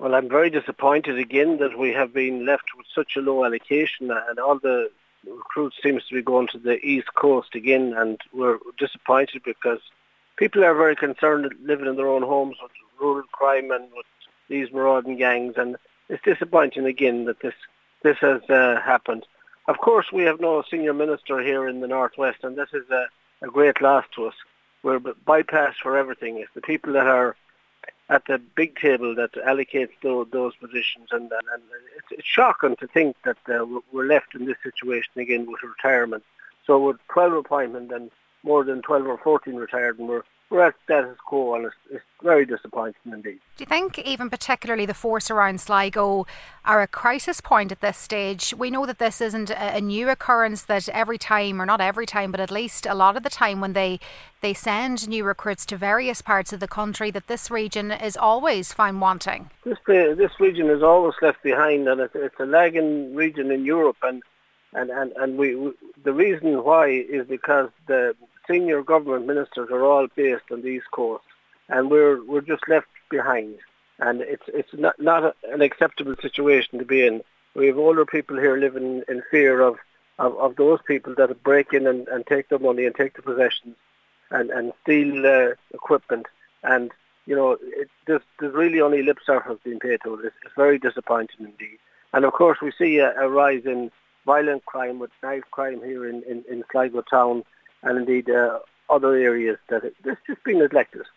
Well, I'm very disappointed again that we have been left with such a low allocation, and all the recruits seems to be going to the East Coast again, and we're disappointed because people are very concerned living in their own homes with rural crime and with these marauding gangs, and it's disappointing again that this has happened. Of course, we have no senior minister here in the Northwest, and this is a great loss to us. We're bypassed for everything. It's the people that are at the big table that allocates those positions, and it's shocking to think that we're left in this situation again with retirement. So with 12 appointments and more than 12 or 14 retired, and we're at status quo, and it's very disappointing indeed. Do you think even particularly the force around Sligo are a crisis point at this stage? We know that this isn't a new occurrence, that every time, or not every time, but at least a lot of the time when they send new recruits to various parts of the country, that this region is always found wanting. This region is always left behind, and it's a lagging region in Europe, and we the reason why is because the senior government ministers are all based on the East Coast, and we're just left behind, and it's not an acceptable situation to be in. We have older people here living in fear of those people that break in and take their money and take the possessions and steal equipment, and there's really only lip service being paid to it. It's very disappointing indeed. And of course we see a rise in violent crime with knife crime here in Sligo town, and indeed other areas that it's just been neglected.